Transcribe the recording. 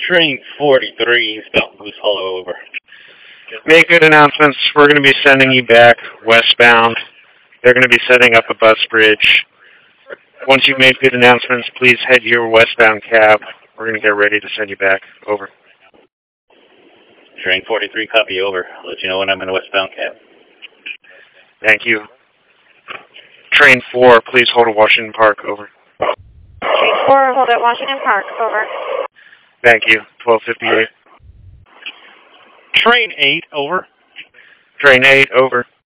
Train 43, Spelt Moose Hollow, over. Make good announcements. We're going to be sending you back westbound. They're going to be setting up a bus bridge. Once you've made good announcements, please head your westbound cab. We're going to get ready to send you back. Over. Train 43, copy, over. I'll let you know when I'm in a westbound cab. Thank you. Train 4, please hold at Washington Park. Over. Train 4, hold at Washington Park. Over. Thank you. 1258. Train 8, over. Train 8, over.